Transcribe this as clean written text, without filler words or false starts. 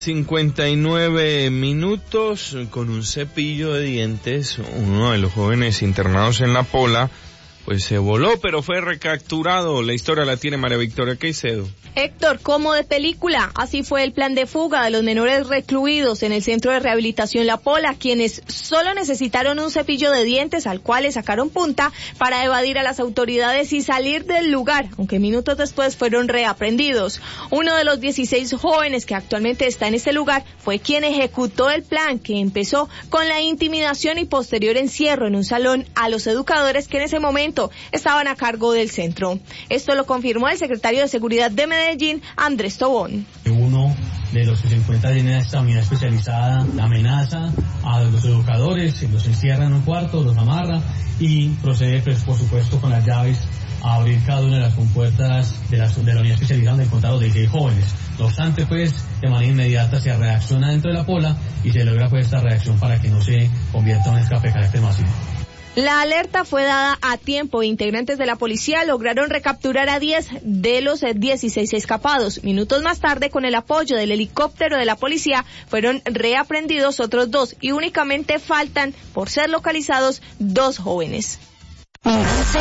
59 minutos con un cepillo de dientes. Uno de los jóvenes internados en La Pola pues se voló, pero fue recapturado. La historia la tiene María Victoria Caicedo. Héctor, como de película, así fue el plan de fuga de los menores recluidos en el Centro de Rehabilitación La Pola, quienes solo necesitaron un cepillo de dientes al cual le sacaron punta para evadir a las autoridades y salir del lugar, aunque minutos después fueron reaprendidos. Uno de los 16 jóvenes que actualmente está en este lugar fue quien ejecutó el plan, que empezó con la intimidación y posterior encierro en un salón a los educadores que en ese momento estaban a cargo del centro. Esto lo confirmó el secretario de Seguridad de Medellín, Andrés Tobón. Uno de los que se encuentra en esta unidad especializada amenaza a los educadores, los encierra en un cuarto, los amarra y procede, pues, por supuesto, con las llaves a abrir cada una de las compuertas de la unidad especializada donde encontraron 16 jóvenes. No obstante, pues, de manera inmediata se reacciona dentro de la Pola y se logra, pues, esta reacción para que no se convierta en un escape de carácter masivo. La alerta fue dada a tiempo. Integrantes de la policía lograron recapturar a 10 de los 16 escapados. Minutos más tarde, con el apoyo del helicóptero de la policía, fueron reaprendidos otros 2 y únicamente faltan, por ser localizados, 2 jóvenes.